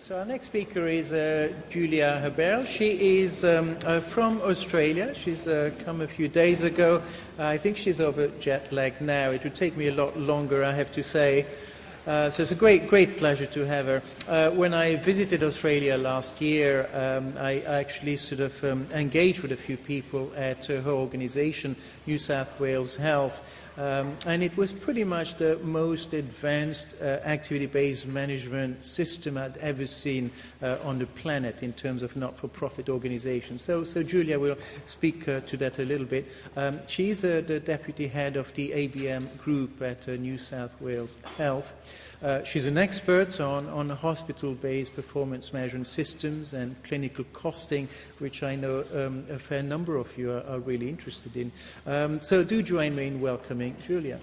So our next speaker is Julia Haberl. She is from Australia. She's come a few days ago. I think she's over jet lag now. It would take me a lot longer, I have to say. So it's a great pleasure to have her. When I visited Australia last year, I actually sort of engaged with a few people at her organisation, New South Wales Health, and it was pretty much the most advanced activity-based management system I'd ever seen on the planet in terms of not-for-profit organisations. So Julia will speak to that a little bit. She's the deputy head of the ABM group at New South Wales Health. She's an expert on hospital-based performance management systems and clinical costing, which I know a fair number of you are really interested in. So do join me in welcoming Julia.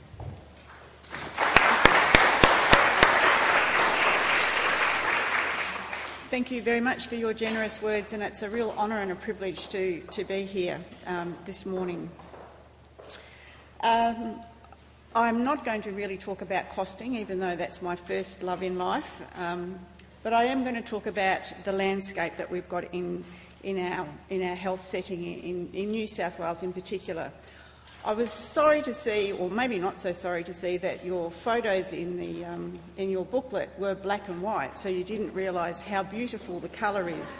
Thank you very much for your generous words, and it's a real honour and a privilege to be here this morning. I'm not going to really talk about costing, even though that's my first love in life, but I am going to talk about the landscape that we've got in our health setting in New South Wales in particular. I was sorry to see, or maybe not so sorry to see, that your photos in your booklet were black and white, so you didn't realise how beautiful the colour is.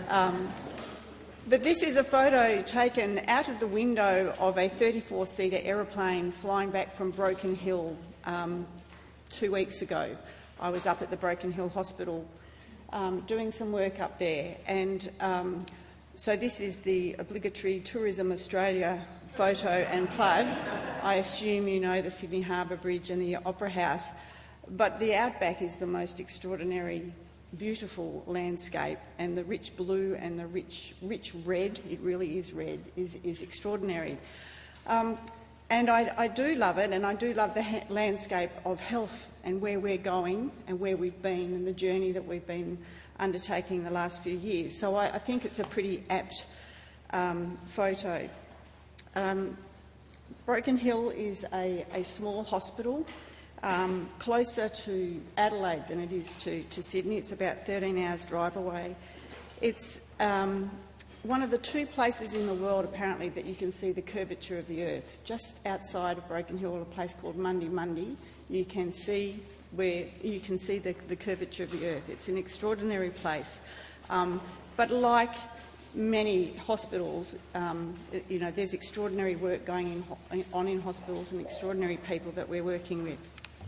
But this is a photo taken out of the window of a 34-seater aeroplane flying back from Broken Hill 2 weeks ago. I was up at the Broken Hill Hospital doing some work up there, and so this is the obligatory Tourism Australia photo and plug. I assume you know the Sydney Harbour Bridge and the Opera House, but the outback is the most extraordinary, beautiful landscape, and the rich blue and the rich red, it really is red, is extraordinary. And I do love it, and I do love the landscape of health and where we're going and where we've been and the journey that we've been undertaking the last few years. So I think it's a pretty apt photo. Broken Hill is a small hospital, closer to Adelaide than it is to Sydney. It's about 13 hours drive away. It's one of the two places in the world, apparently, that you can see the curvature of the earth. Just outside of Broken Hill, a place called Mundi, you can see the curvature of the earth. It's an extraordinary place. But like many hospitals, there's extraordinary work going on in hospitals and extraordinary people that we're working with.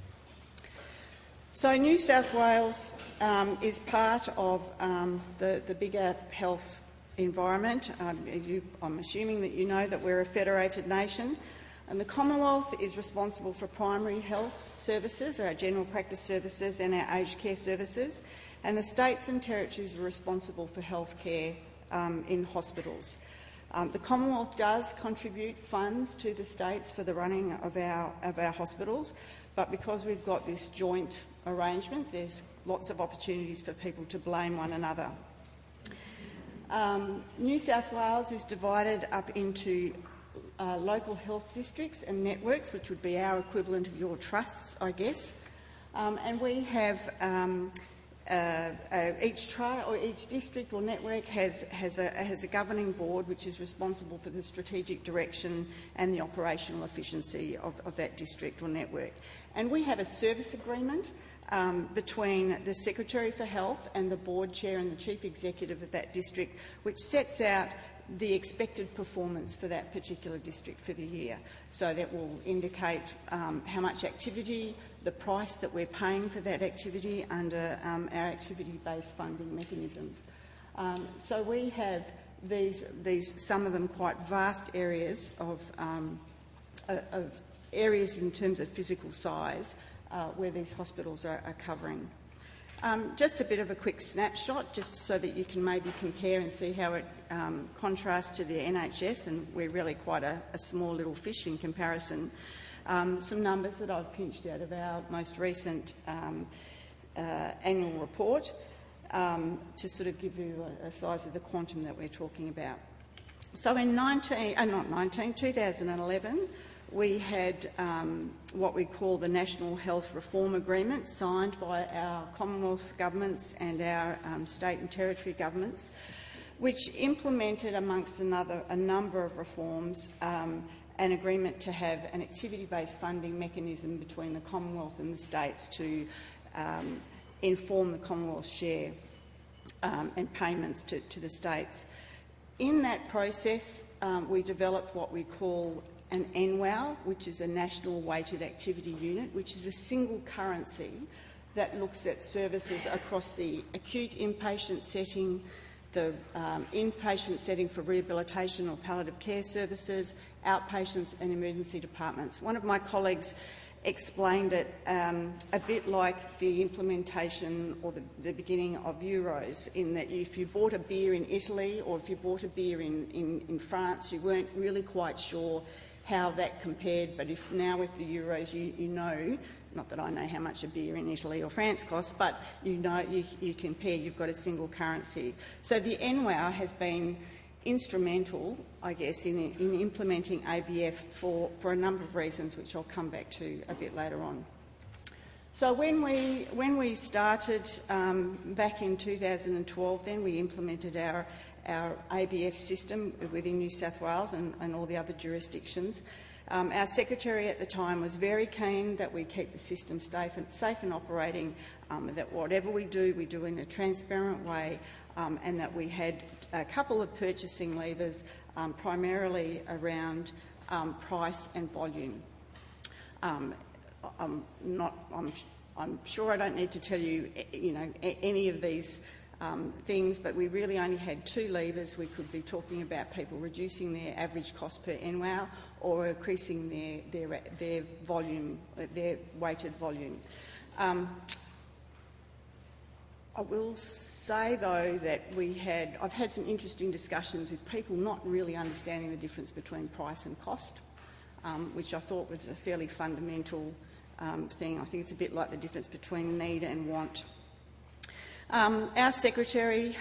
So New South Wales is part of the bigger health environment. I'm assuming that you know that we're a federated nation, and the Commonwealth is responsible for primary health services, our general practice services and our aged care services, and the states and territories are responsible for health care in hospitals. The Commonwealth does contribute funds to the states for the running of our hospitals, but because we've got this joint arrangement, there's lots of opportunities for people to blame one another. New South Wales is divided up into local health districts and networks, which would be our equivalent of your trusts, I guess. And we have each district or network has a governing board which is responsible for the strategic direction and the operational efficiency of that district or network. And we have a service agreement between the Secretary for Health and the board chair and the chief executive of that district, which sets out the expected performance for that particular district for the year. So that will indicate how much activity, the price that we're paying for that activity under our activity-based funding mechanisms. So we have these some of them quite vast areas of areas in terms of physical size where these hospitals are covering. Just a bit of a quick snapshot, just so that you can maybe compare and see how it contrasts to the NHS, and we're really quite a small little fish in comparison. Some numbers that I've pinched out of our most recent annual report to sort of give you a size of the quantum that we're talking about. So in 2011, we had what we call the National Health Reform Agreement, signed by our Commonwealth governments and our state and territory governments, which implemented, amongst a number of reforms, an agreement to have an activity-based funding mechanism between the Commonwealth and the states to inform the Commonwealth's share and payments to the states. In that process, we developed what we call an NWAU, which is a National Weighted Activity Unit, which is a single currency that looks at services across the acute inpatient setting, the inpatient setting for rehabilitation or palliative care services, outpatients and emergency departments. One of my colleagues explained it a bit like the implementation or the beginning of euros, in that if you bought a beer in Italy or if you bought a beer in France, you weren't really quite sure how that compared, but if now with the euros you know, not that I know how much a beer in Italy or France costs, but you know you compare, you've got a single currency. So the NWAU has been instrumental, I guess, in implementing ABF for a number of reasons, which I'll come back to a bit later on. So when we started back in 2012, then we implemented our ABF system within New South Wales and all the other jurisdictions. Our secretary at the time was very keen that we keep the system safe and operating, that whatever we do in a transparent way, and that we had a couple of purchasing levers, primarily around price and volume. I'm sure I don't need to tell you, any of these things, but we really only had two levers. We could be talking about people reducing their average cost per NWAU or increasing their volume, their weighted volume. I will say, though, that I've had some interesting discussions with people not really understanding the difference between price and cost, which I thought was a fairly fundamental thing. I think it's a bit like the difference between need and want. Our secretary,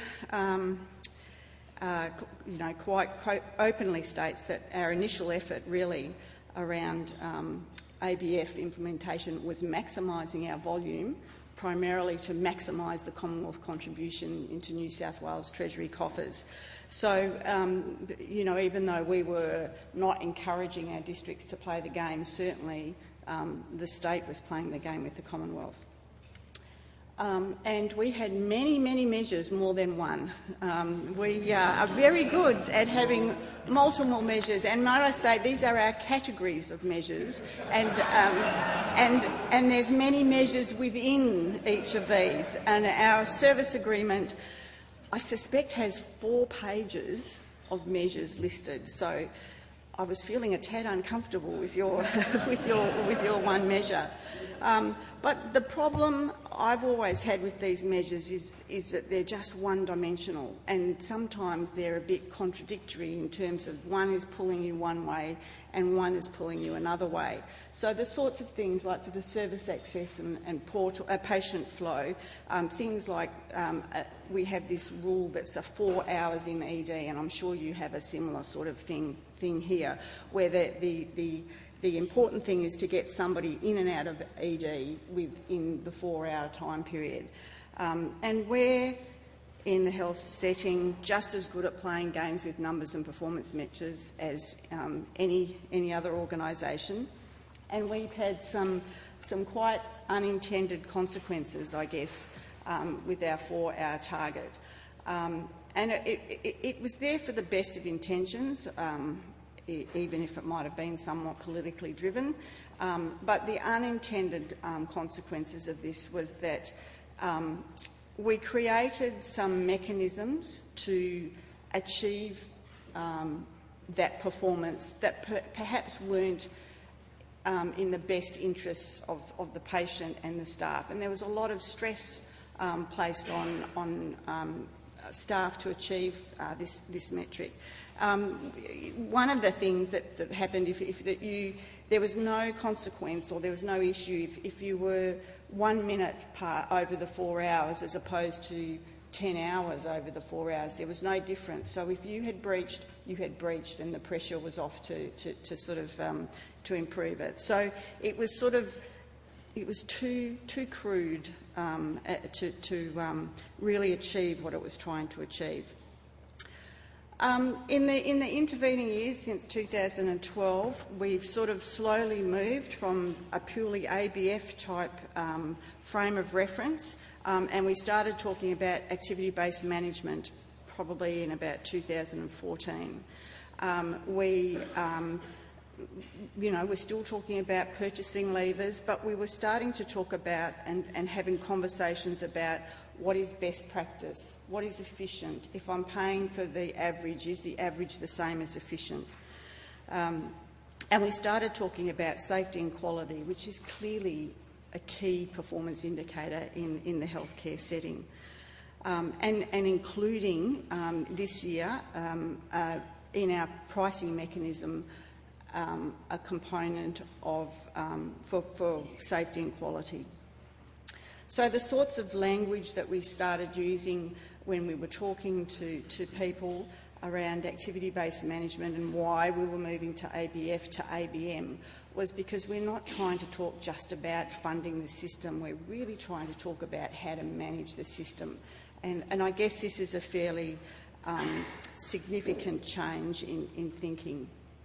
quite openly states that our initial effort really around ABF implementation was maximising our volume, primarily to maximise the Commonwealth contribution into New South Wales Treasury coffers. So, even though we were not encouraging our districts to play the game, certainly the state was playing the game with the Commonwealth. And we had many, many measures, more than one. We are very good at having multiple measures, and might I say, these are our categories of measures, and there's many measures within each of these. And our service agreement, I suspect, has 4 pages of measures listed. So I was feeling a tad uncomfortable with your with your one measure. But the problem I've always had with these measures is that they're just one-dimensional, and sometimes they're a bit contradictory in terms of one is pulling you one way and one is pulling you another way. So the sorts of things like for the service access and patient flow, things like we have this rule that's 4 hours in ED, and I'm sure you have a similar sort of thing here, where the important thing is to get somebody in and out of ED within the 4-hour time period. And we're, in the health setting, just as good at playing games with numbers and performance measures as any other organisation. And we've had some quite unintended consequences, I guess, with our 4-hour target. And it was there for the best of intentions, even if it might have been somewhat politically driven. But the unintended consequences of this was that we created some mechanisms to achieve that performance that perhaps weren't in the best interests of the patient and the staff. And there was a lot of stress placed on staff to achieve this metric. One of the things that happened, if there was no consequence or there was no issue if you were 1 minute over the 4 hours as opposed to 10 hours over the 4 hours. There was no difference. So if you had breached, you had breached, and the pressure was off to improve it. So it was too crude to really achieve what it was trying to achieve. In the intervening years since 2012, we've sort of slowly moved from a purely ABF type frame of reference, and we started talking about activity-based management probably in about 2014. We're still talking about purchasing levers, but we were starting to talk about and having conversations about what is best practice, what is efficient. If I'm paying for the average, is the average the same as efficient? And we started talking about safety and quality, which is clearly a key performance indicator in the healthcare setting, and including this year in our pricing mechanism a component of for safety and quality. So the sorts of language that we started using when we were talking to people around activity-based management and why we were moving to ABF to ABM was because we're not trying to talk just about funding the system. We're really trying to talk about how to manage the system. And I guess this is a fairly significant change in thinking.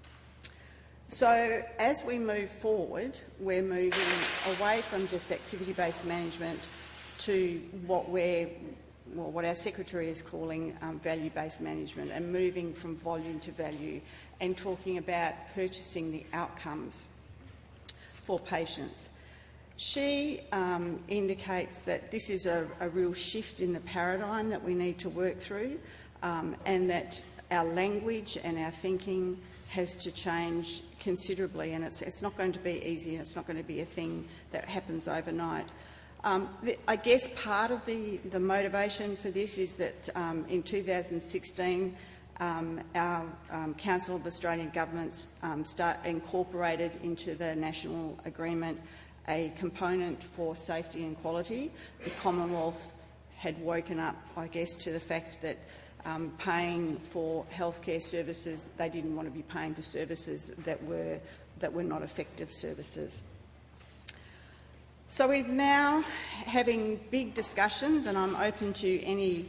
So as we move forward, we're moving away from just activity-based management to what our Secretary is calling value-based management, and moving from volume to value and talking about purchasing the outcomes for patients. She indicates that this is a real shift in the paradigm that we need to work through, and that our language and our thinking has to change considerably, and it's not going to be easy, and it's not going to be a thing that happens overnight. I guess part of the motivation for this is that in 2016 our Council of Australian Governments incorporated into the national agreement a component for safety and quality. The Commonwealth had woken up, I guess, to the fact that paying for healthcare services, they didn't want to be paying for services that were not effective services. So we're now having big discussions, and I'm open to any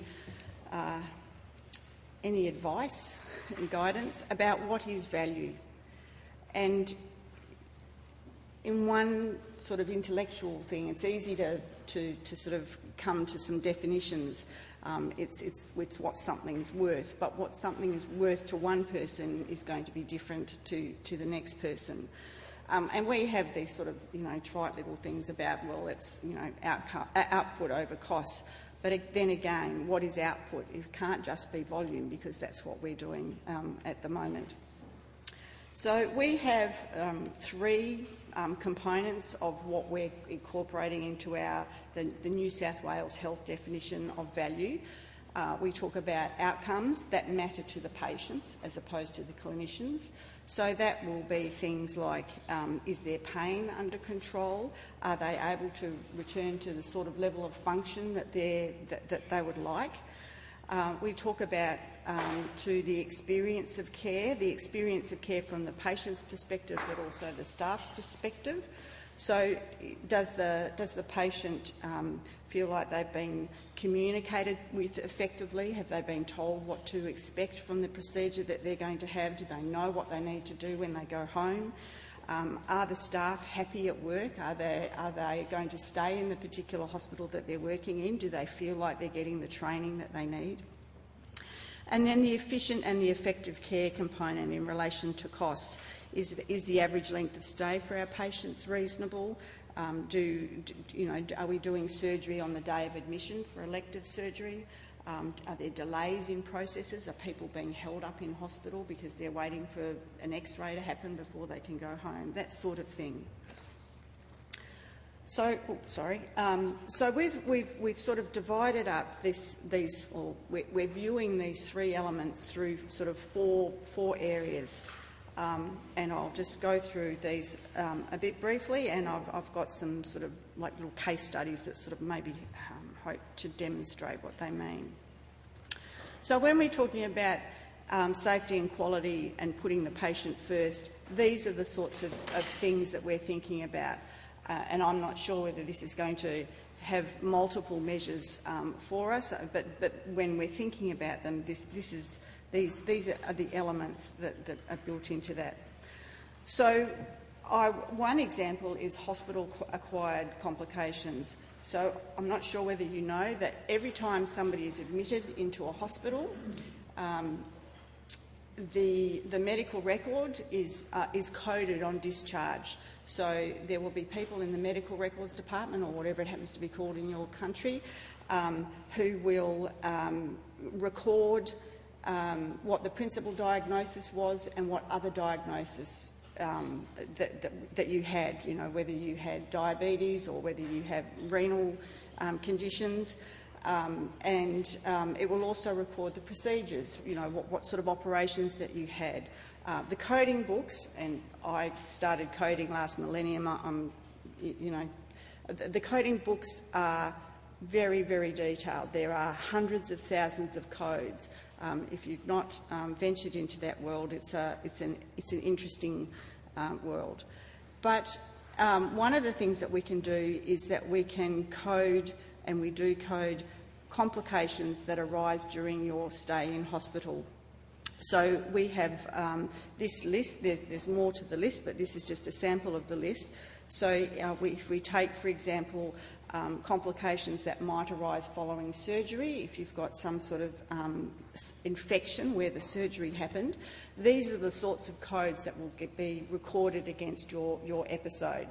advice and guidance about what is value. And in one sort of intellectual thing, it's easy to sort of come to some definitions. It's what something's worth, but what something is worth to one person is going to be different to the next person. And we have these sort of, trite little things about, well, it's, output over costs. But then again, what is output? It can't just be volume, because that's what we're doing at the moment. So we have three components of what we're incorporating into the New South Wales health definition of value. We talk about outcomes that matter to the patients as opposed to the clinicians. So that will be things like, is their pain under control? Are they able to return to the sort of level of function that they would like? We talk about to the experience of care from the patient's perspective, but also the staff's perspective. So does the patient feel like they've been communicated with effectively? Have they been told what to expect from the procedure that they're going to have? Do they know what they need to do when they go home? Are the staff happy at work? Are they going to stay in the particular hospital that they're working in? Do they feel like they're getting the training that they need? And then the efficient and the effective care component in relation to costs. Is the average length of stay for our patients reasonable? Are we doing surgery on the day of admission for elective surgery? Are there delays in processes? Are people being held up in hospital because they're waiting for an X-ray to happen before they can go home? That sort of thing. So, so we've sort of divided up we're viewing these three elements through sort of four areas. And I'll just go through these a bit briefly, and I've got some sort of like little case studies that sort of maybe hope to demonstrate what they mean. So when we're talking about safety and quality and putting the patient first, these are the sorts of things that we're thinking about. And I'm not sure whether this is going to have multiple measures for us, but when we're thinking about them, these are the elements that are built into that. So one example is hospital-acquired complications. So I'm not sure whether you know that every time somebody is admitted into a hospital, the medical record is coded on discharge. So there will be people in the medical records department, or whatever it happens to be called in your country, who will record what the principal diagnosis was and what other diagnosis that you had, you know, whether you had diabetes or whether you have renal conditions. And it will also record the procedures, you know, what sort of operations that you had. The coding books, and I started coding last millennium, the coding books are very, very detailed. There are hundreds of thousands of codes. If you've not ventured into that world, it's an interesting world. But one of the things that we can do is that we can code, and we do code, complications that arise during your stay in hospital. So we have this list. There's more to the list, but this is just a sample of the list. So if we take, for example, complications that might arise following surgery, if you've got some sort of infection where the surgery happened, these are the sorts of codes that will be recorded against your episode.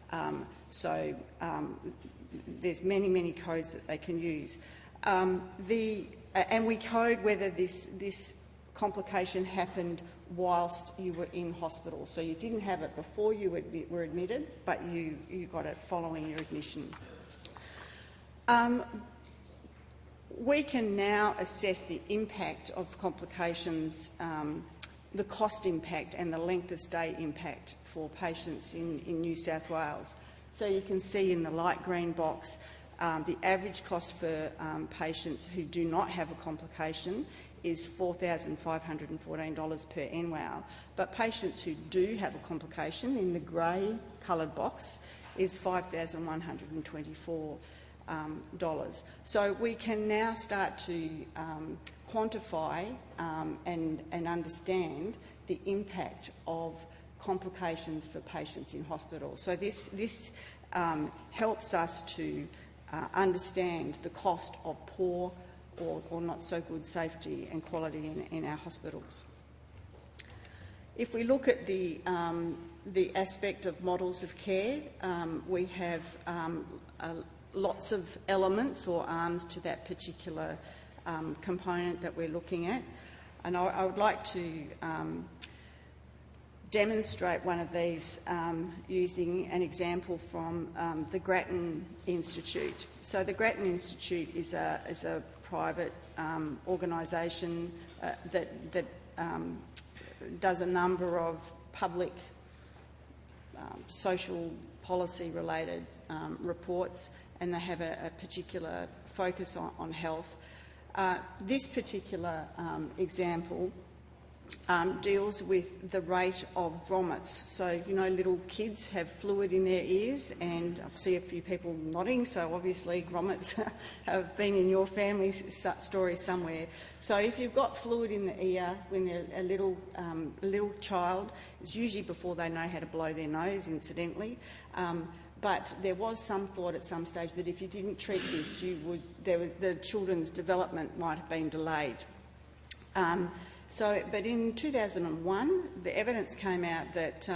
There's many codes that they can use. And we code whether this complication happened whilst you were in hospital. So you didn't have it before you were admitted, but you got it following your admission. We can now assess the impact of complications, the cost impact and the length of stay impact for patients in New South Wales. So you can see in the light green box the average cost for patients who do not have a complication is $4,514 per NWOW, but patients who do have a complication in the grey coloured box is $5,124. So we can now start to quantify and understand the impact of complications for patients in hospital. So this helps us to understand the cost of poor or not so good safety and quality in our hospitals. If we look at the aspect of models of care, we have lots of elements or arms to that particular component that we're looking at. And I would like to demonstrate one of these using an example from the Grattan Institute. So the Grattan Institute is a private organisation that does a number of public social policy related reports, and they have a particular focus on health. This particular example deals with the rate of grommets. So, you know, little kids have fluid in their ears, and I see a few people nodding, so obviously grommets have been in your family's story somewhere. So if you've got fluid in the ear when they're a little child, it's usually before they know how to blow their nose, incidentally. But there was some thought at some stage that if you didn't treat this, the children's development might have been delayed. But in 2001, the evidence came out that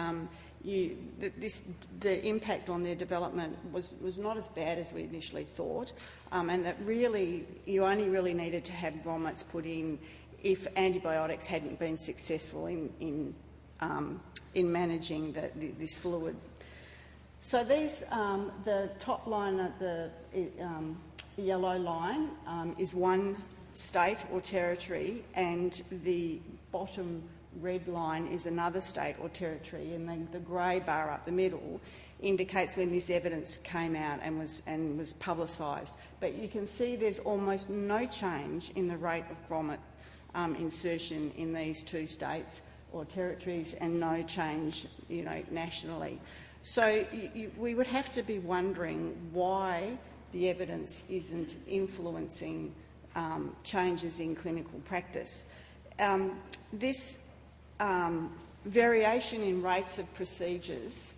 the impact on their development was not as bad as we initially thought, and that really you only really needed to have grommets put in if antibiotics hadn't been successful in managing this fluid. So these, the top line at the yellow line is one state or territory, and the bottom red line is another state or territory, and the grey bar up the middle indicates when this evidence came out and was publicised. But you can see there's almost no change in the rate of grommet insertion in these two states or territories, and no change, nationally. So we would have to be wondering why the evidence isn't influencing changes in clinical practice. This variation in rates of procedures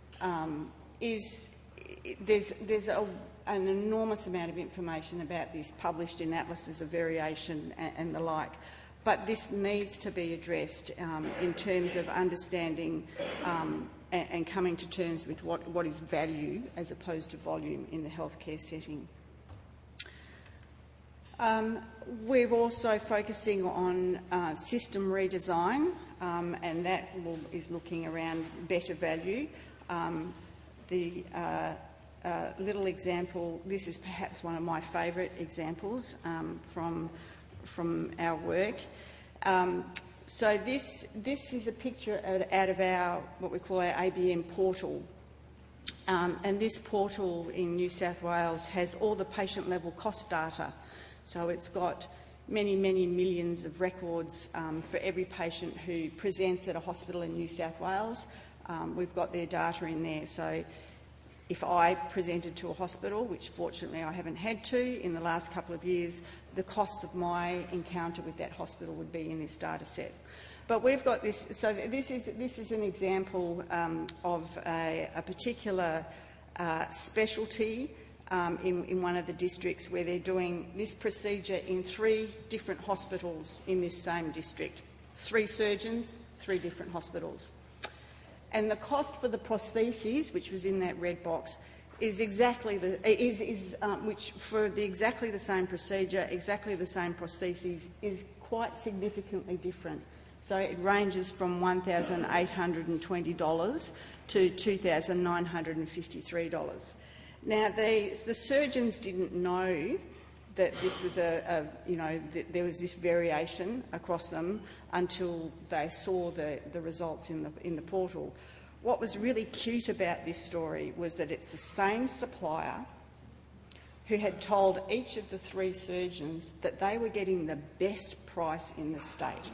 there's an enormous amount of information about this published in atlases of variation and the like, but this needs to be addressed in terms of understanding and coming to terms with what is value as opposed to volume in the healthcare setting. We're also focusing on system redesign, and that is looking around better value. The little example, this is perhaps one of my favourite examples from our work. So this is a picture out of our, what we call our ABM portal. And this portal in New South Wales has all the patient-level cost data. So it's got many, many millions of records for every patient who presents at a hospital in New South Wales. We've got their data in there. So if I presented to a hospital, which fortunately I haven't had to in the last couple of years, the costs of my encounter with that hospital would be in this data set. But we've got this, so this is an example of a particular specialty in one of the districts where they're doing this procedure in 3 different hospitals in this same district. 3 surgeons, 3 different hospitals. And the cost for the prostheses, which was in that red box, is exactly which for exactly the same procedure, exactly the same prostheses, is quite significantly different. So it ranges from $1,820 to $2,953. Now, the surgeons didn't know that this was that there was this variation across them until they saw the results in the portal. What was really cute about this story was that it's the same supplier who had told each of the 3 surgeons that they were getting the best price in the state.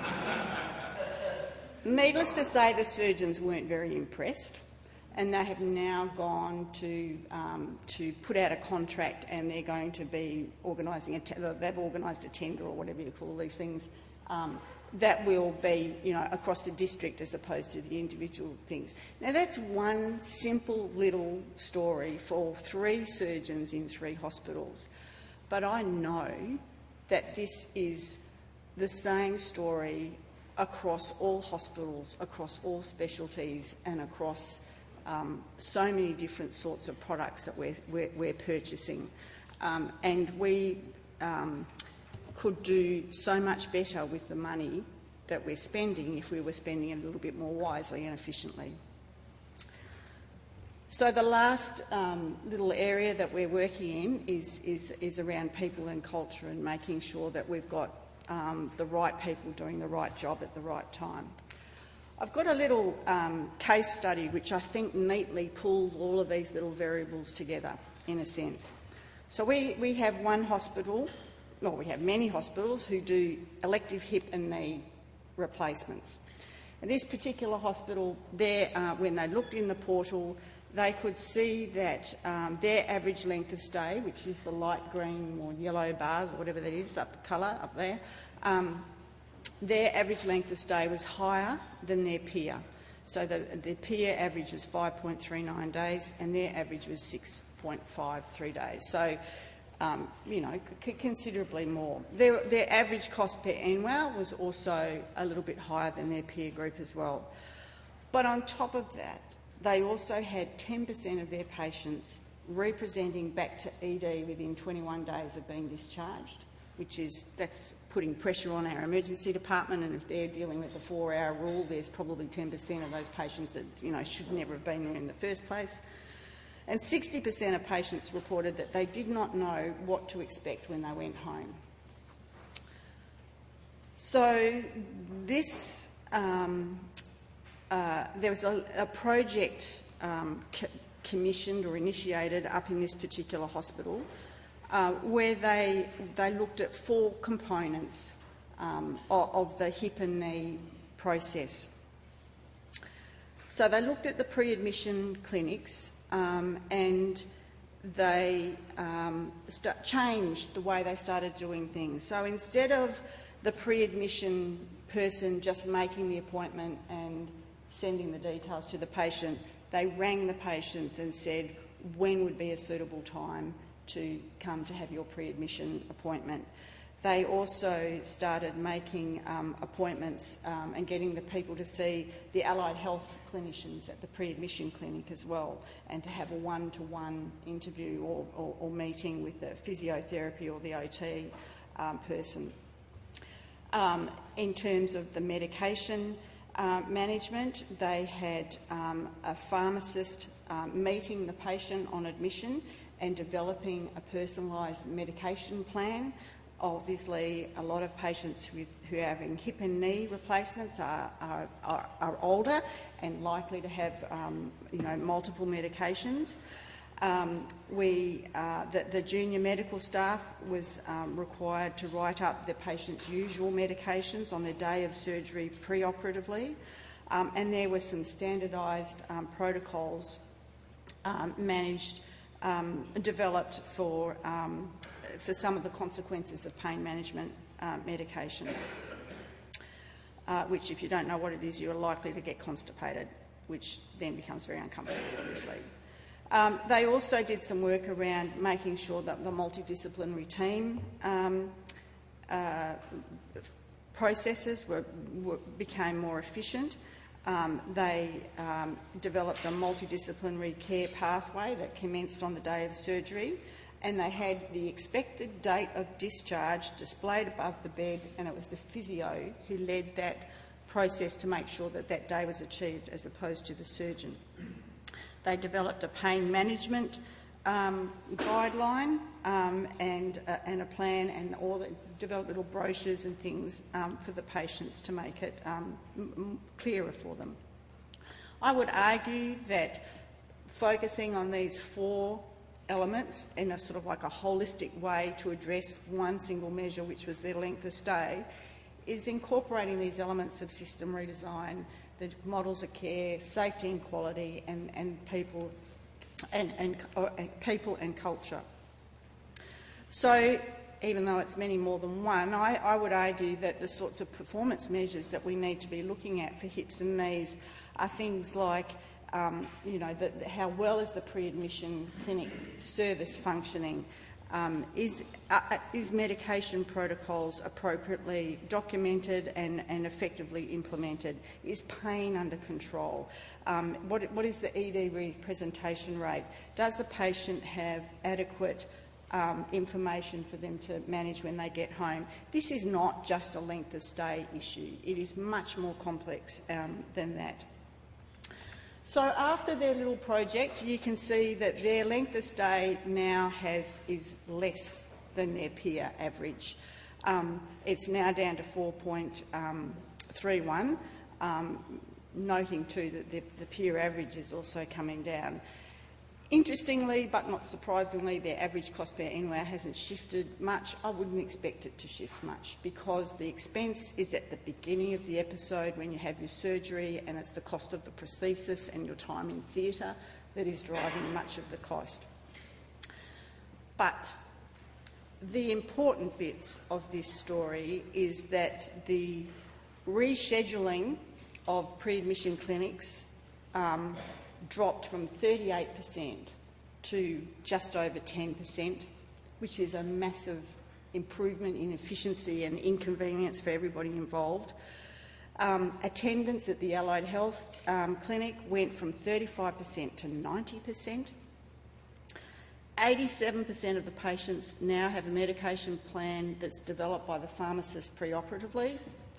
Needless to say, the surgeons weren't very impressed, and they have now gone to put out a contract, and they're going to be organising they've organised a tender or whatever you call these things that will be across the district as opposed to the individual things. Now that's one simple little story for 3 surgeons in 3 hospitals, but I know that this is the same story across all hospitals, across all specialties, and across so many different sorts of products that we're purchasing. And we could do so much better with the money that we're spending if we were spending it a little bit more wisely and efficiently. So the last little area that we're working in is around people and culture, and making sure that we've got the right people doing the right job at the right time. I've got a little case study which I think neatly pulls all of these little variables together, in a sense. So we have one hospital, well, we have many hospitals who do elective hip and knee replacements. And this particular hospital, when they looked in the portal, they could see that their average length of stay, which is the light green or yellow bars or whatever that is, colour up there, their average length of stay was higher than their peer. So the peer average was 5.39 days and their average was 6.53 days. So, considerably more. Their average cost per NWAL was also a little bit higher than their peer group as well. But on top of that, they also had 10% of their patients representing back to ED within 21 days of being discharged, that's putting pressure on our emergency department, and if they're dealing with the 4-hour rule, there's probably 10% of those patients that should never have been there in the first place. And 60% of patients reported that they did not know what to expect when they went home. So this, there was a project commissioned or initiated up in this particular hospital where they looked at 4 components of the hip and knee process. So they looked at the pre-admission clinics and they changed the way they started doing things. So instead of the pre-admission person just making the appointment and sending the details to the patient, they rang the patients and said when would be a suitable time to come to have your pre-admission appointment. They also started making appointments and getting the people to see the allied health clinicians at the pre-admission clinic as well, and to have a one-to-one interview or meeting with the physiotherapy or the OT person. In terms of the medication management, they had a pharmacist meeting the patient on admission and developing a personalised medication plan. Obviously, a lot of patients who are having hip and knee replacements are older and likely to have multiple medications. The junior medical staff was required to write up the patient's usual medications on the day of surgery preoperatively, and there were some standardised protocols developed for some of the consequences of pain management medication, which, if you don't know what it is, you're likely to get constipated, which then becomes very uncomfortable, obviously. They also did some work around making sure that the multidisciplinary team processes became more efficient. They developed a multidisciplinary care pathway that commenced on the day of surgery, and they had the expected date of discharge displayed above the bed, and it was the physio who led that process to make sure that that day was achieved as opposed to the surgeon. They developed a pain management guideline and a plan, and developed little brochures and things for the patients to make it clearer for them. I would argue that focusing on these 4 elements in a sort of like a holistic way to address one single measure, which was their length of stay, is incorporating these elements of system redesign, the models of care, safety and quality, and people and culture. So, even though it's many more than one, I would argue that the sorts of performance measures that we need to be looking at for hips and knees are things like, how well is the pre-admission clinic service functioning? Is medication protocols appropriately documented and effectively implemented? Is pain under control? What is the ED representation rate? Does the patient have adequate information for them to manage when they get home? This is not just a length of stay issue. It is much more complex than that. So after their little project, you can see that their length of stay now is less than their peer average. It's now down to 4.31, noting too that the peer average is also coming down. Interestingly, but not surprisingly, their average cost per NWAR hasn't shifted much. I wouldn't expect it to shift much because the expense is at the beginning of the episode when you have your surgery, and it's the cost of the prosthesis and your time in theatre that is driving much of the cost. But the important bits of this story is that the rescheduling of pre-admission clinics dropped from 38% to just over 10%, which is a massive improvement in efficiency and inconvenience for everybody involved. Attendance at the Allied Health Clinic went from 35% to 90%. 87% of the patients now have a medication plan that's developed by the pharmacist preoperatively.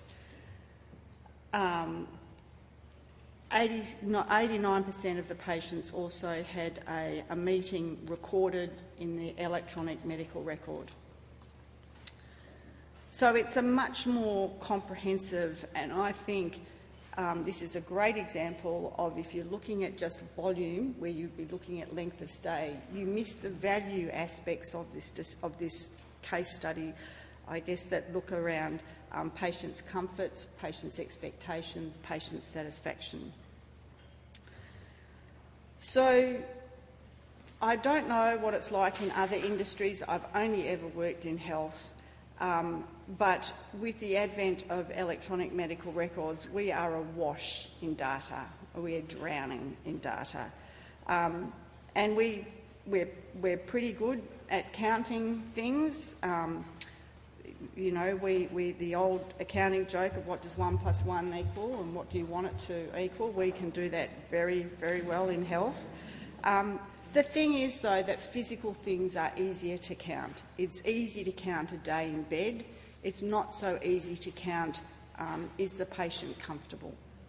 89% of the patients also had a meeting recorded in the electronic medical record. So it's a much more comprehensive, and I think this is a great example of, if you're looking at just volume, where you'd be looking at length of stay, you miss the value aspects of this case study, I guess, that look around patients' comforts, patients' expectations, patients' satisfaction. So I don't know what it's like in other industries. I've only ever worked in health. But with the advent of electronic medical records, we are awash in data. We are drowning in data. And we're pretty good at counting things. You know, the old accounting joke of what does 1 + 1 equal and what do you want it to equal, we can do that very, very well in health. The thing is, though, that physical things are easier to count. It's easy to count a day in bed. It's not so easy to count, is the patient comfortable?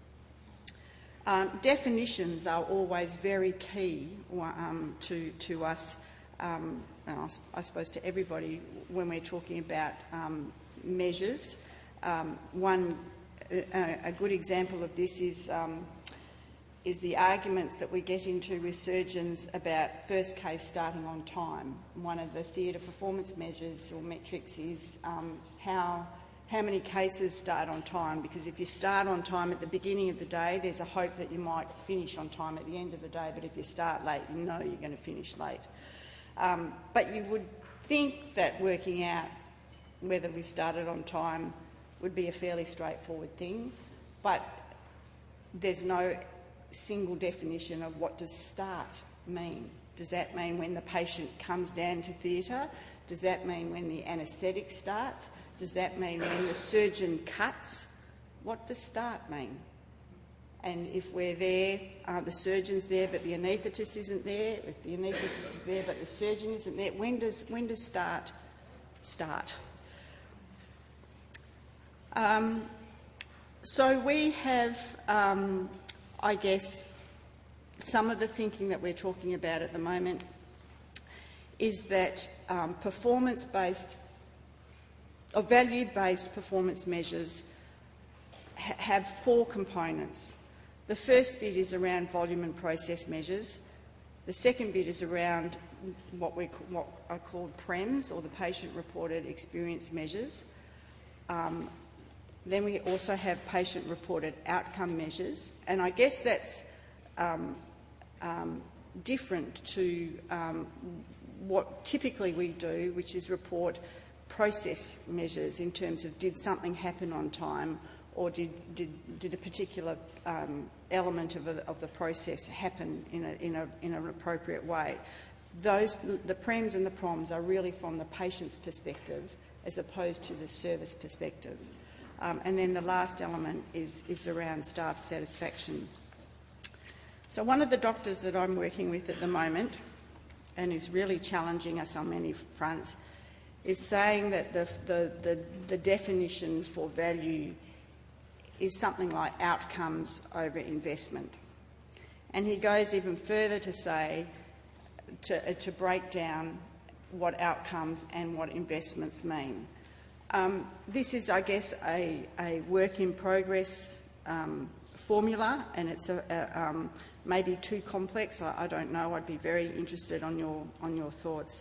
Definitions are always very key to us, and I suppose to everybody, when we're talking about measures. A good example of this is the arguments that we get into with surgeons about first case starting on time. One of the theatre performance measures or metrics is how many cases start on time, because if you start on time at the beginning of the day, there's a hope that you might finish on time at the end of the day, but if you start late, you know you're going to finish late. But you would think that working out whether we've started on time would be a fairly straightforward thing, but there's no single definition of what does start mean. Does that mean when the patient comes down to theatre? Does that mean when the anaesthetic starts? Does that mean when the surgeon cuts? What does start mean? And if we're there, the surgeon's there but the anaesthetist isn't there, if the anaesthetist is there but the surgeon isn't there, when does start? So we have, I guess, some of the thinking that we're talking about at the moment is that performance-based or value-based performance measures have 4 components. The first bit is around volume and process measures. The second bit is around what are called PREMs, or the patient-reported experience measures. Then we also have patient-reported outcome measures, and I guess that's different to what typically we do, which is report process measures in terms of did something happen on time, or did a particular element of the process happen in an appropriate way. The PREMs and the PROMs are really from the patient's perspective as opposed to the service perspective. And then the last element is around staff satisfaction. So one of the doctors that I'm working with at the moment, and is really challenging us on many fronts, is saying that the definition for value is something like outcomes over investment. And he goes even further to say, to break down what outcomes and what investments mean. This is, I guess, a work in progress formula, and it's maybe too complex. I don't know. I'd be very interested on your thoughts.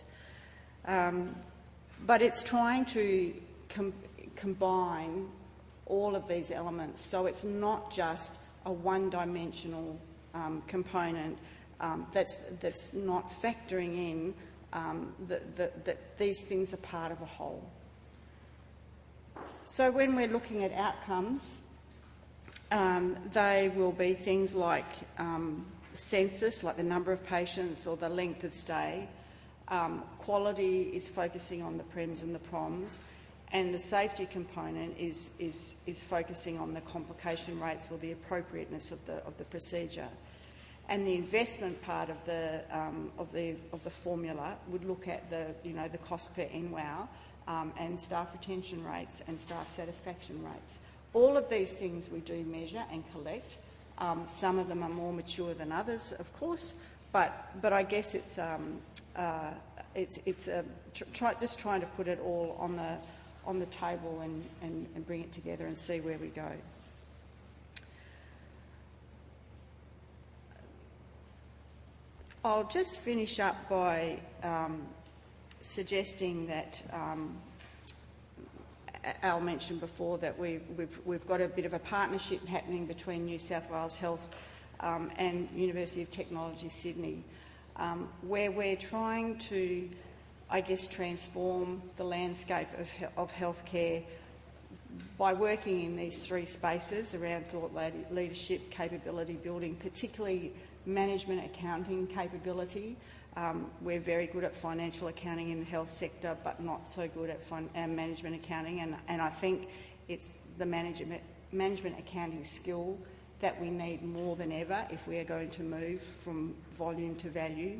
But it's trying to combine all of these elements, so it's not just a one-dimensional component that's not factoring in that these things are part of a whole. So when we're looking at outcomes, they will be things like census, like the number of patients or the length of stay. Quality is focusing on the PREMs and the PROMs, and the safety component is focusing on the complication rates or the appropriateness of the procedure. And the investment part of the formula would look at the cost per NWOW and staff retention rates and staff satisfaction rates. All of these things we do measure and collect. Some of them are more mature than others, of course, but I guess it's just trying to put it all on the table and bring it together and see where we go. I'll just finish up by suggesting that Al mentioned before that we've got a bit of a partnership happening between New South Wales Health and University of Technology Sydney, where we're trying to, I guess, transform the landscape of healthcare by working in these three spaces around thought leadership, capability building, particularly management accounting capability. We're very good at financial accounting in the health sector, but not so good at management accounting, and I think it's the management accounting skill that we need more than ever if we are going to move from volume to value.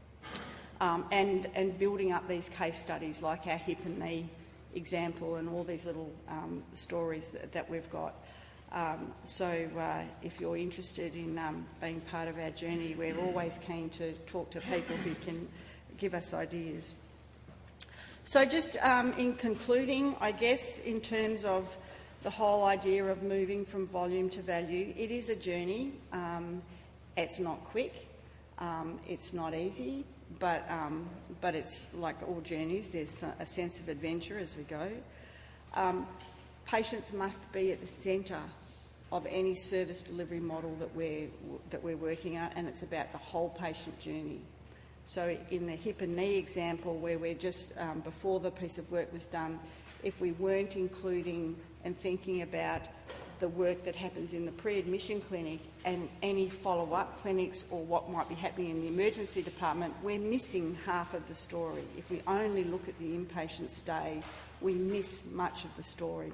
And building up these case studies like our hip and knee example and all these little stories that we've got. So if you're interested in being part of our journey, we're always keen to talk to people who can give us ideas. So just in concluding, I guess, in terms of the whole idea of moving from volume to value, it is a journey. It's not quick. It's not easy, but it's like all journeys. There's a sense of adventure as we go. Patients must be at the centre of any service delivery model that we're working at, and it's about the whole patient journey. So in the hip and knee example, where we're just, before the piece of work was done, if we weren't including and thinking about the work that happens in the pre-admission clinic and any follow-up clinics or what might be happening in the emergency department, we're missing half of the story. If we only look at the inpatient stay, we miss much of the story.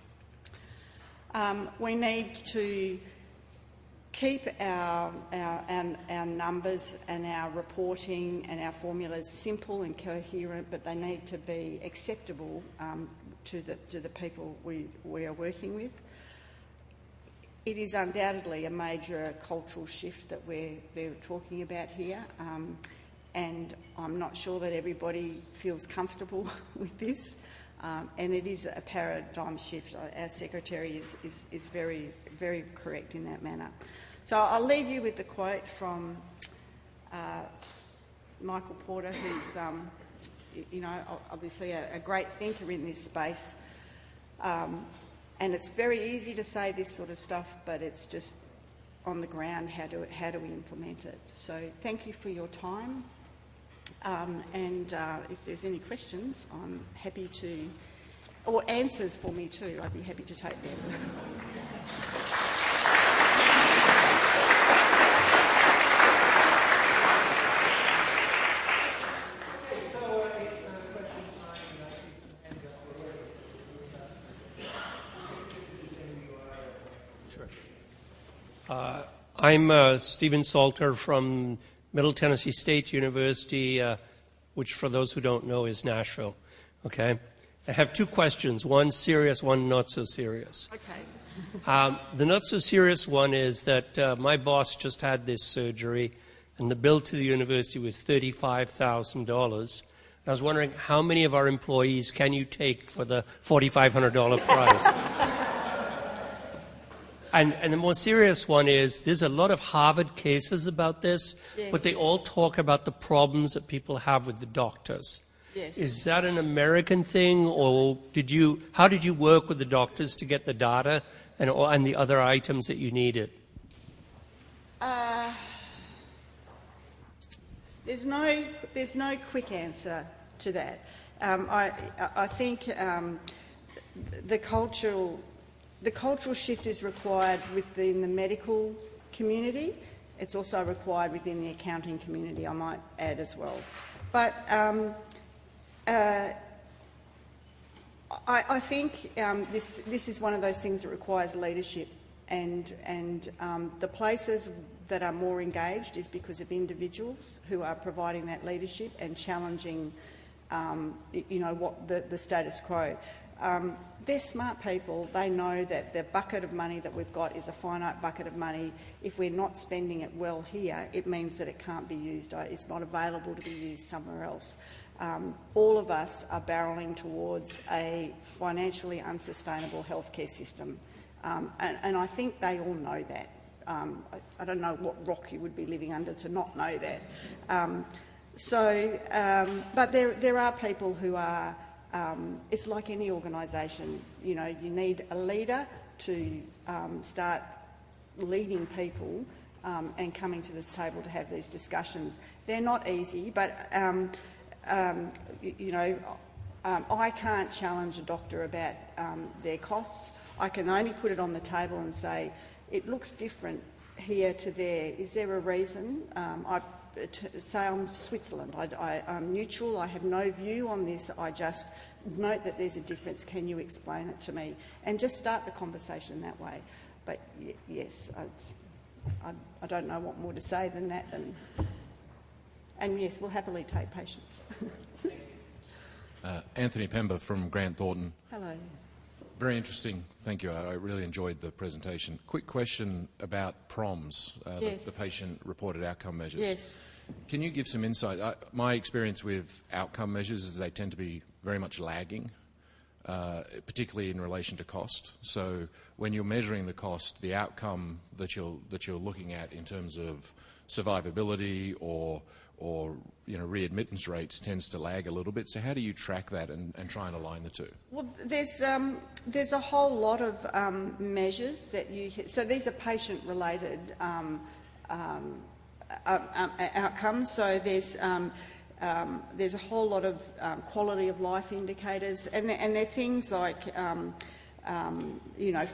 We need to keep our numbers and our reporting and our formulas simple and coherent, but they need to be acceptable to the people we are working with. It is undoubtedly a major cultural shift that they're talking about here, and I'm not sure that everybody feels comfortable with this. And it is a paradigm shift. Our secretary is very, very correct in that manner. So I'll leave you with the quote from Michael Porter, who's, obviously a great thinker in this space. And it's very easy to say this sort of stuff, but it's just on the ground. How do we implement it? So thank you for your time. And if there's any questions, I'm happy to, or answers for me too, I'd be happy to take them. I'm Stephen Salter from Middle Tennessee State University, which for those who don't know is Nashville. Okay? I have two questions, one serious, one not so serious. Okay. The not so serious one is that my boss just had this surgery and the bill to the university was $35,000. I was wondering how many of our employees can you take for the $4,500 prize? And the more serious one is, there's a lot of Harvard cases about this, yes, but they all talk about the problems that people have with the doctors. Yes. Is that an American thing, or how did you work with the doctors to get the data and the other items that you needed? There's no quick answer to that. I think the cultural shift is required within the medical community. It's also required within the accounting community, I might add as well. But I think this is one of those things that requires leadership, and the places that are more engaged is because of individuals who are providing that leadership and challenging, what the status quo. They're smart people. They know that the bucket of money that we've got is a finite bucket of money. If we're not spending it well here, it means that it can't be used. It's not available to be used somewhere else. all of us are barrelling towards a financially unsustainable healthcare system. And I think they all know that. I don't know what rock you would be living under to not know that. But there are people who are, it's like any organisation, you know, you need a leader to start leading people and coming to this table to have these discussions. They're not easy, but, you know, I can't challenge a doctor about their costs. I can only put it on the table and say, it looks different here to there. Is there a reason? Say I'm Switzerland. I'm neutral. I have no view on this. I just note that there's a difference. Can you explain it to me? And just start the conversation that way. But yes, I don't know what more to say than that. And yes, we'll happily take patients. Anthony Pember from Grant Thornton. Hello. Very interesting. Thank you. I really enjoyed the presentation. Quick question about PROMs, yes. the patient-reported outcome measures. Yes. Can you give some insight? My experience with outcome measures is they tend to be very much lagging, particularly in relation to cost. So when you're measuring the cost, the outcome that you're looking at in terms of survivability or you know, readmittance rates tends to lag a little bit. So how do you track that and try and align the two? Well, there's a whole lot of measures that you... So these are patient-related outcomes. So there's a whole lot of quality of life indicators, and they're things like you know,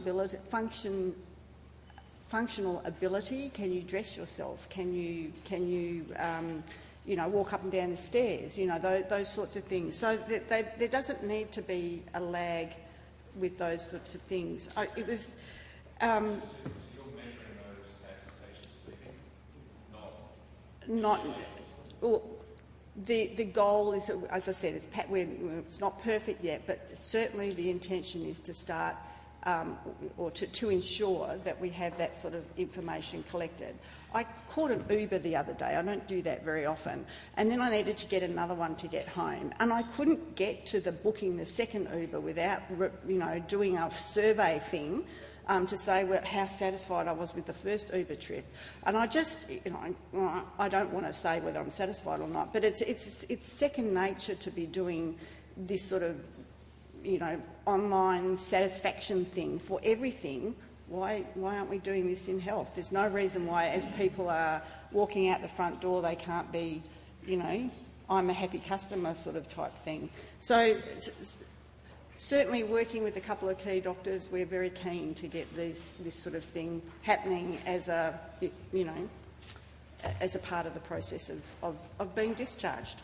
functional ability. Can you dress yourself? Can you you know, walk up and down the stairs? You know, those sorts of things. So there doesn't need to be a lag with those sorts of things. It was. So you're measuring those as patients living, not. Well, the goal is, as I said, it's not perfect yet, but certainly the intention is to start. Or to ensure that we have that sort of information collected. I caught an Uber the other day. I don't do that very often. And then I needed to get another one to get home. And I couldn't get to the booking the second Uber without, you know, doing a survey thing to say how satisfied I was with the first Uber trip. And I just, you know, I don't want to say whether I'm satisfied or not, but it's second nature to be doing this sort of, you know, online satisfaction thing for everything. Why aren't we doing this in health? There's no reason why, as people are walking out the front door, they can't be, you know, I'm a happy customer sort of type thing. So certainly working with a couple of key doctors, we're very keen to get this sort of thing happening as a, you know, as a part of the process of being discharged.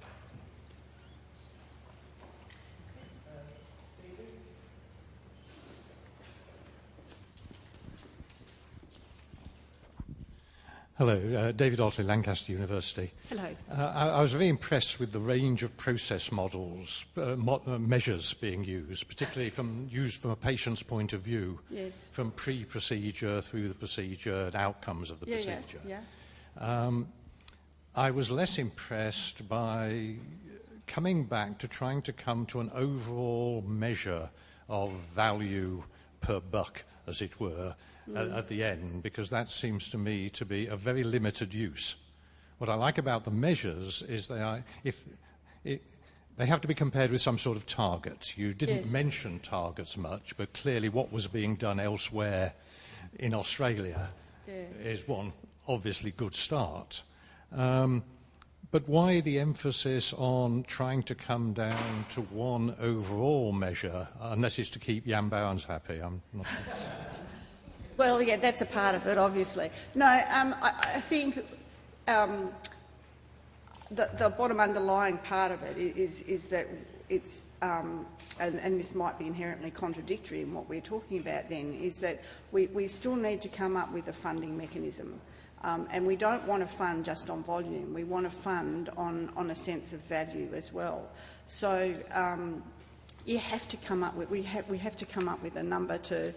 Hello, David Otley, Lancaster University. Hello. I was very impressed with the range of process models, measures being used, particularly used from a patient's point of view, yes. From pre-procedure through the procedure and outcomes of the procedure. Yeah. I was less impressed by coming back to trying to come to an overall measure of value per buck, as it were, at the end, because that seems to me to be a very limited use. What I like about the measures is they have to be compared with some sort of target. You didn't mention targets much, but clearly what was being done elsewhere in Australia is one obviously good start. But why the emphasis on trying to come down to one overall measure, unless it's to keep Jan Bowens happy? I'm not sure. Well, yeah, that's a part of it, obviously. No, I think the bottom underlying part of it is that it's, and this might be inherently contradictory in what we're talking about then, is that we still need to come up with a funding mechanism. And we don't want to fund just on volume. We want to fund on a sense of value as well. So you have to come up with, we have to come up with a number to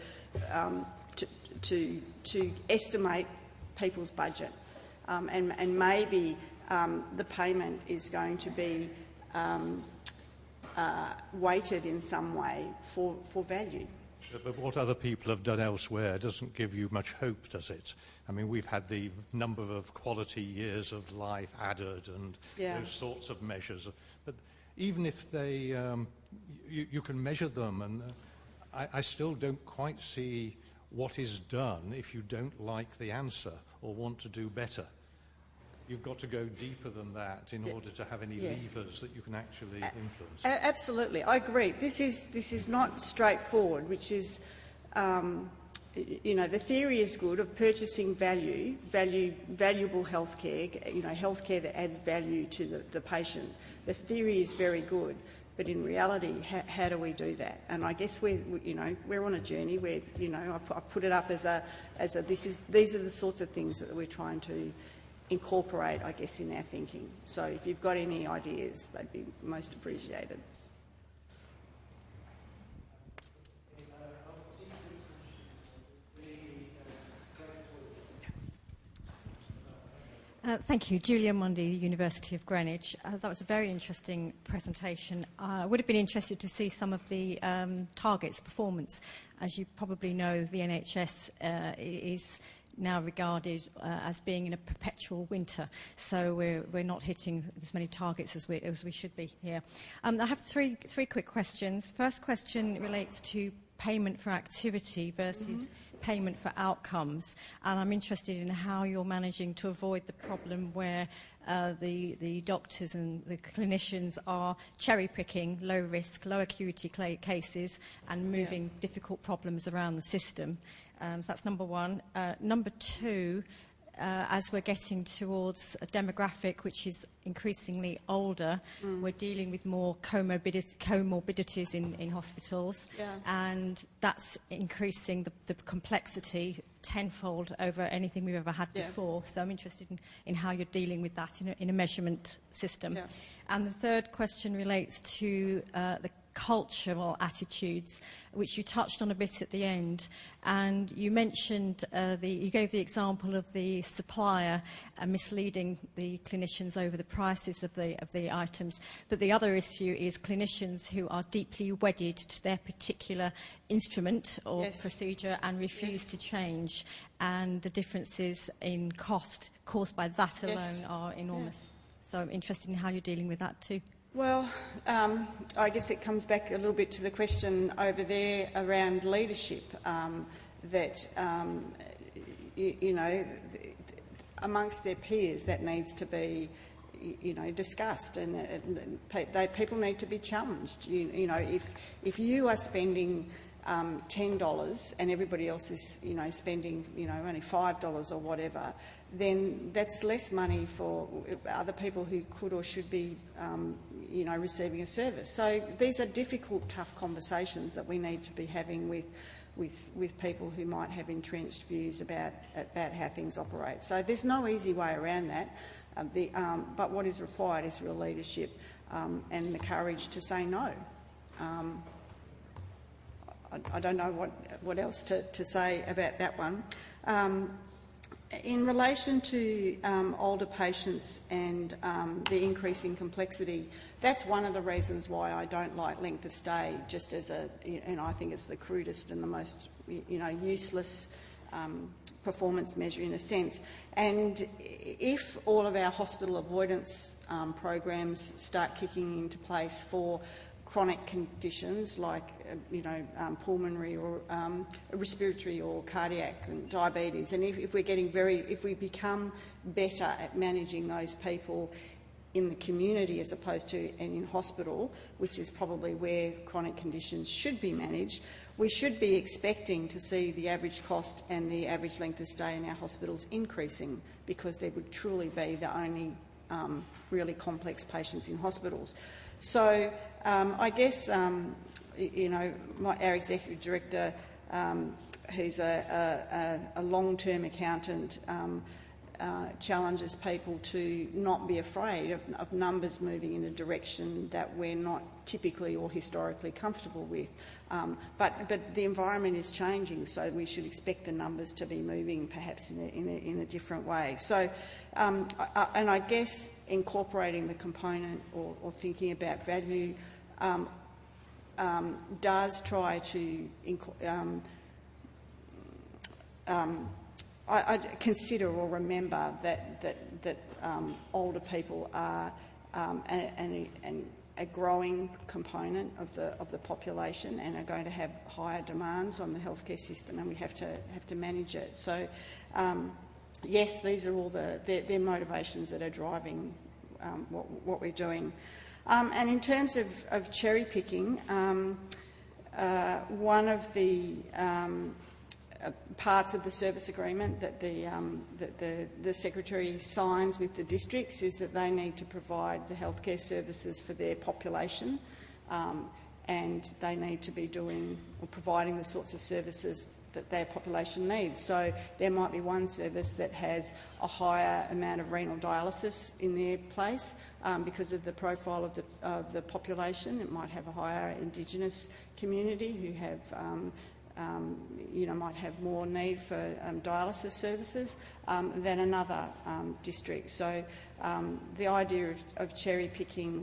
estimate people's budget, and maybe the payment is going to be weighted in some way for value. But what other people have done elsewhere doesn't give you much hope, does it? I mean, we've had the number of quality years of life added and those sorts of measures. But even if they, you can measure them, and I still don't quite see what is done if you don't like the answer or want to do better. You've got to go deeper than that in order to have any levers that you can actually influence. Absolutely, I agree. This is not straightforward, which is, the theory is good of purchasing valuable healthcare, healthcare that adds value to the patient. The theory is very good, but in reality, how do we do that? And I guess we're on a journey where, I've put it up as these are the sorts of things that we're trying to incorporate, I guess, in our thinking. So if you've got any ideas, they'd be most appreciated. Thank you. Julia Mundy, University of Greenwich. That was a very interesting presentation. I would have been interested to see some of the targets, performance. As you probably know, the NHS is now regarded as being in a perpetual winter, so we're not hitting as many targets as we should be here. I have three quick questions. First question relates to payment for activity versus payment for outcomes, and I'm interested in how you're managing to avoid the problem where the doctors and the clinicians are cherry-picking low risk, low acuity cases and moving difficult problems around the system. So that's number one. Number two, as we're getting towards a demographic which is increasingly older, we're dealing with more comorbidities in hospitals, and that's increasing the complexity tenfold over anything we've ever had before. So I'm interested in how you're dealing with that in a measurement system. And the third question relates to the cultural attitudes, which you touched on a bit at the end, and you mentioned you gave the example of the supplier misleading the clinicians over the prices of the items. But the other issue is clinicians who are deeply wedded to their particular instrument or procedure and refuse to change, and the differences in cost caused by that alone are enormous. So I'm interested in how you're dealing with that too. Well, I guess it comes back a little bit to the question over there around leadership, that, amongst their peers that needs to be, discussed, and people need to be challenged. If you are spending $10 and everybody else is, spending, only $5 or whatever, then that's less money for other people who could or should be, receiving a service. So these are difficult, tough conversations that we need to be having with people who might have entrenched views about how things operate. So there's no easy way around that. But what is required is real leadership and the courage to say no. I don't know what else to say about that one. In relation to older patients and the increasing complexity, that's one of the reasons why I don't like length of stay, just as I think it's the crudest and the most, useless performance measure in a sense. And if all of our hospital avoidance programs start kicking into place for chronic conditions like, pulmonary or respiratory or cardiac and diabetes, and if we become better at managing those people in the community as opposed to in hospital, which is probably where chronic conditions should be managed, we should be expecting to see the average cost and the average length of stay in our hospitals increasing, because there would truly be the only really complex patients in hospitals. So I guess, our executive director, who's a long-term accountant, challenges people to not be afraid of numbers moving in a direction that we're not typically or historically comfortable with. But the environment is changing, so we should expect the numbers to be moving perhaps in a different way. So, and I guess incorporating the component or thinking about value does try to I consider or remember that older people are a growing component of the population and are going to have higher demands on the healthcare system, and we have to manage it. So, yes, these are all their motivations that are driving what we're doing. And in terms of cherry picking, one of the parts of the service agreement that the Secretary signs with the districts is that they need to provide the healthcare services for their population, and they need to be doing or providing the sorts of services that their population needs. So there might be one service that has a higher amount of renal dialysis in their place because of the profile of the population. It might have a higher Indigenous community who have might have more need for dialysis services than another district. So the idea of cherry picking,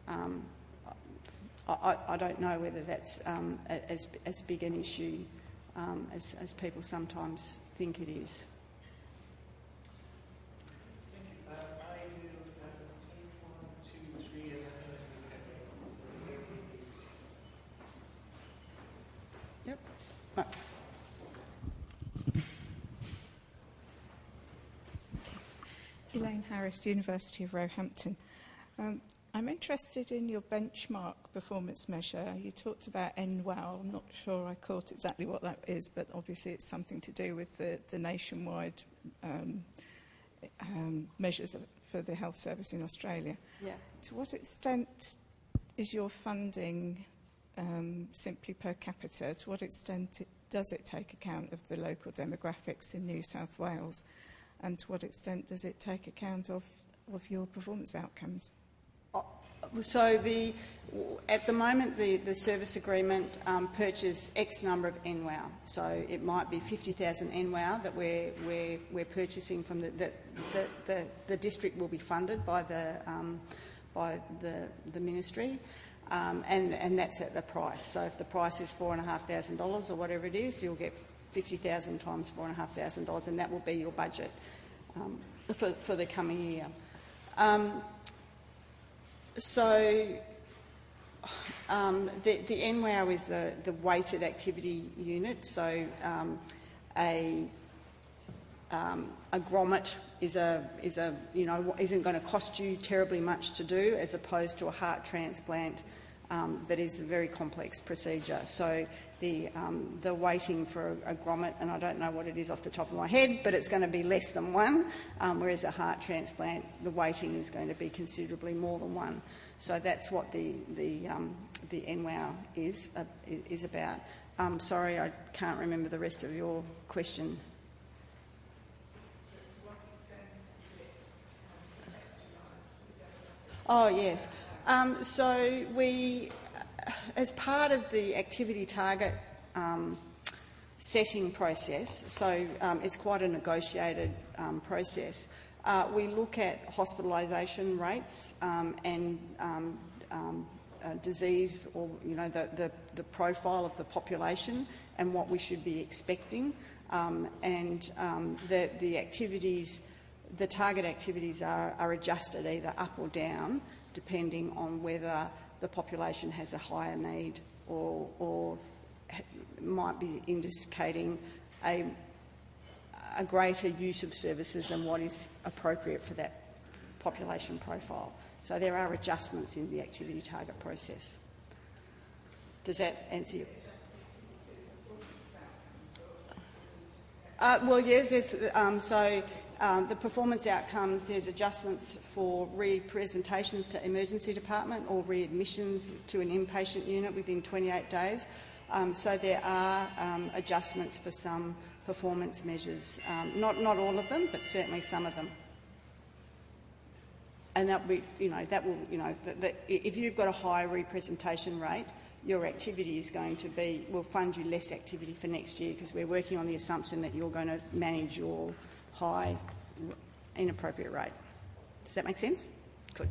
I don't know whether that's as big an issue as people sometimes think it is. Elaine Harris, University of Roehampton. I'm interested in your benchmark performance measure. You talked about NWOW. I'm not sure I caught exactly what that is, but obviously it's something to do with the nationwide measures for the health service in Australia. Yeah. To what extent is your funding simply per capita? To what extent does it take account of the local demographics in New South Wales? And to what extent does it take account of your performance outcomes? So at the moment, the service agreement purchases X number of NWOW. So it might be 50,000 NWOW that we're purchasing from the district will be funded by the ministry, and that's at the price. So if the price is $4,500 or whatever it is, you'll get 50,000 times $4,500, and that will be your budget for the coming year. So the NWOW is the weighted activity unit. So a grommet isn't going to cost you terribly much to do, as opposed to a heart transplant that is a very complex procedure. So the weighting for a grommet, and I don't know what it is off the top of my head, but it's going to be less than 1, whereas a heart transplant, the weighting is going to be considerably more than 1. So that's what the NWOW is about. Sorry, I can't remember the rest of your question. Oh, yes. So we, as part of the activity target setting process, so it's quite a negotiated process, we look at hospitalisation rates and disease, or the profile of the population and what we should be expecting, and the activities. The target activities are adjusted either up or down depending on whether the population has a higher need or might be indicating a greater use of services than what is appropriate for that population profile. So there are adjustments in the activity target process. Does that answer you? Well, yes, there's... the performance outcomes, there's adjustments for re-presentations to emergency department or readmissions to an inpatient unit within 28 days. So there are adjustments for some performance measures. Not all of them, but certainly some of them. And that will, if you've got a high representation rate, your activity is going to be, we'll fund you less activity for next year because we're working on the assumption that you're going to manage your high inappropriate rate. Does that make sense? Good.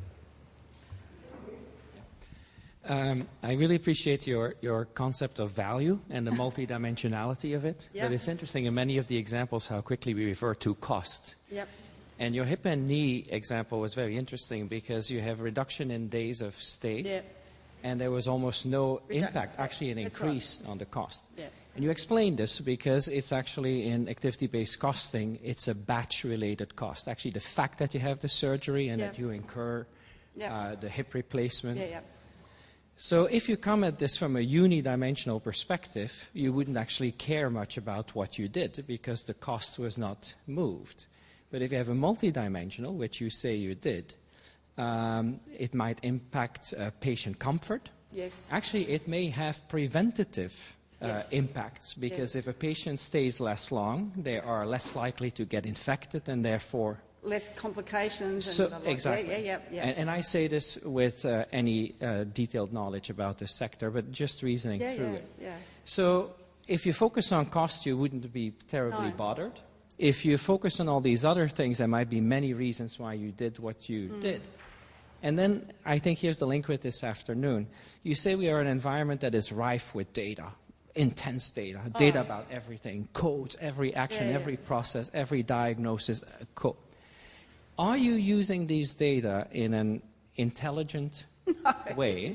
I really appreciate your concept of value and the multidimensionality of it. Yep. But it's interesting in many of the examples how quickly we refer to cost. Yep. And your hip and knee example was very interesting because you have reduction in days of stay. Yep. And there was almost no impact, actually an increase on the cost. Yep. And you explained this because it's actually in activity-based costing, it's a batch-related cost. Actually, the fact that you have the surgery and that you incur the hip replacement. Yeah, yeah. So if you come at this from a unidimensional perspective, you wouldn't actually care much about what you did because the cost was not moved. But if you have a multidimensional, which you say you did, it might impact patient comfort. Yes. Actually, it may have preventative impacts because if a patient stays less long, they are less likely to get infected and therefore less complications. So, and exactly. Yeah. And I say this with any detailed knowledge about the sector, but just reasoning through it. Yeah. So if you focus on cost, you wouldn't be terribly bothered. If you focus on all these other things, there might be many reasons why you did what you did. And then I think here's the link with this afternoon. You say we are an environment that is rife with data, intense data, data about everything, codes, every action, every process, every diagnosis, code. Are you using these data in an intelligent way,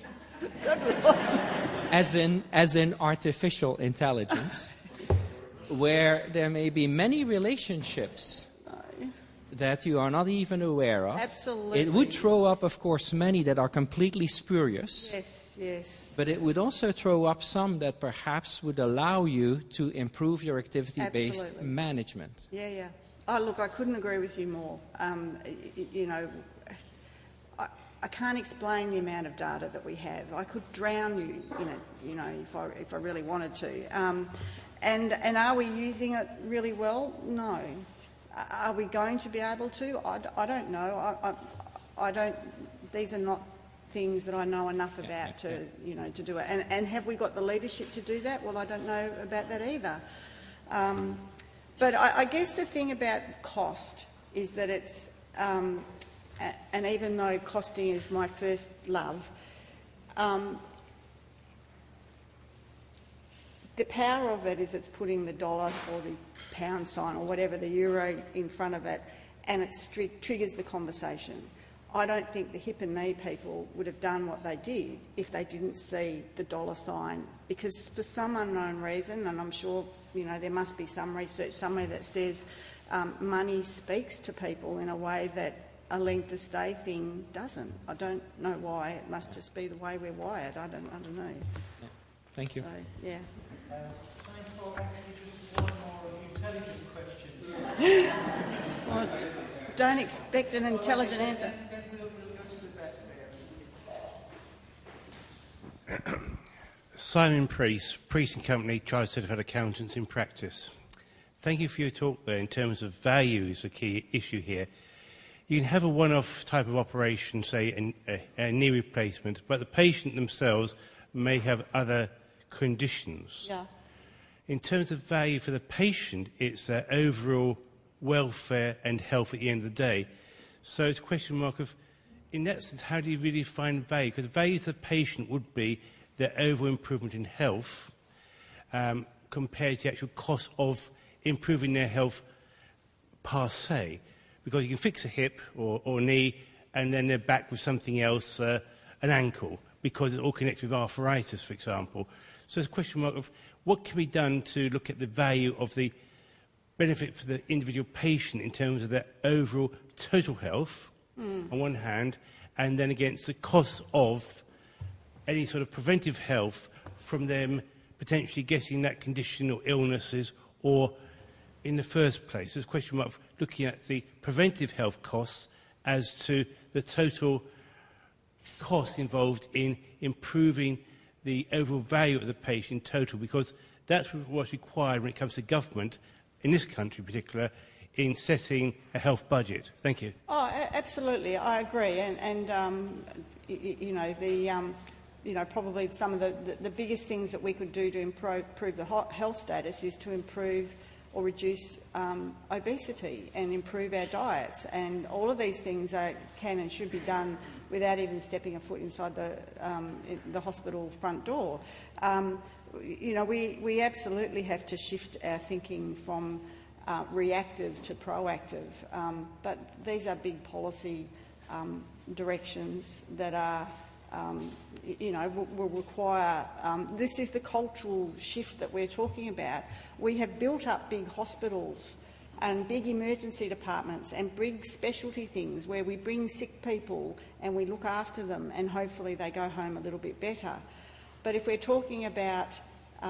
as in artificial intelligence, where there may be many relationships that you are not even aware of? Absolutely. It would throw up, of course, many that are completely spurious. Yes. But it would also throw up some that perhaps would allow you to improve your activity-based management. Yeah. Oh, look, I couldn't agree with you more. I can't explain the amount of data that we have. I could drown you in it, if I really wanted to. And are we using it really well? No. Are we going to be able to? I don't know. I don't. These are not things that I know enough about to do it. And have we got the leadership to do that? Well, I don't know about that either. But I guess the thing about cost is that it's, and even though costing is my first love, the power of it is it's putting the dollar or the pound sign or whatever, the euro in front of it, and it triggers the conversation. I don't think the hip and knee people would have done what they did if they didn't see the dollar sign, because for some unknown reason, and I'm sure there must be some research somewhere that says money speaks to people in a way that a length of stay thing doesn't. I don't know why. It must just be the way we're wired. I don't know. Yeah. Thank you. So, yeah. Time for actually just one more intelligent question. Well, don't expect an intelligent answer. Then we'll go to the back there. Simon Priest, Priest & Company, Chartered Certified Accountants in Practice. Thank you for your talk there in terms of value is a key issue here. You can have a one-off type of operation, say a knee replacement, but the patient themselves may have other conditions. Yeah. In terms of value for the patient, it's their overall welfare and health at the end of the day. So it's a question mark of, in that sense, how do you really find value? Because value to the patient would be their overall improvement in health compared to the actual cost of improving their health per se. Because you can fix a hip or knee and then they're back with something else, an ankle, because it's all connected with arthritis, for example. So it's a question mark of what can be done to look at the value of the benefit for the individual patient in terms of their overall total health, on one hand, and then against the cost of any sort of preventive health from them potentially getting that condition or illnesses or in the first place. There's a question mark of looking at the preventive health costs as to the total cost involved in improving the overall value of the patient in total, because that's what's required when it comes to government in this country in particular, in setting a health budget? Thank you. Oh, absolutely, I agree, and you know, probably some of the biggest things that we could do to improve the health status is to improve or reduce obesity and improve our diets, and all of these things can and should be done without even stepping a foot inside the hospital front door. You know, we absolutely have to shift our thinking from reactive to proactive, but these are big policy directions that are, you know, will require. This is the cultural shift that we're talking about. We have built up big hospitals and big emergency departments and big specialty things where we bring sick people and we look after them, and hopefully they go home a little bit better. But if we're talking about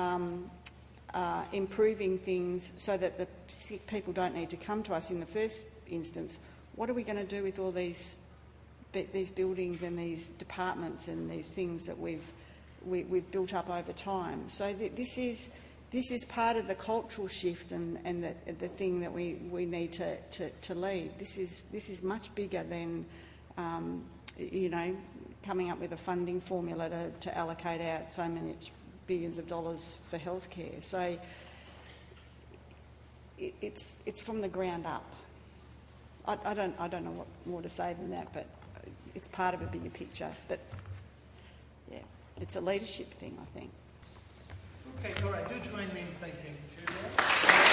improving things so that the sick people don't need to come to us in the first instance, what are we going to do with all these buildings and these departments and these things that we've built up over time? So this is part of the cultural shift and the thing that we need to lead. This is much bigger than you know, coming up with a funding formula to allocate out so many billions of dollars for healthcare. So it's from the ground up. I don't know what more to say than that, but it's part of a bigger picture. But yeah, it's a leadership thing, I think. Okay, all right. Do join me in thanking Julia.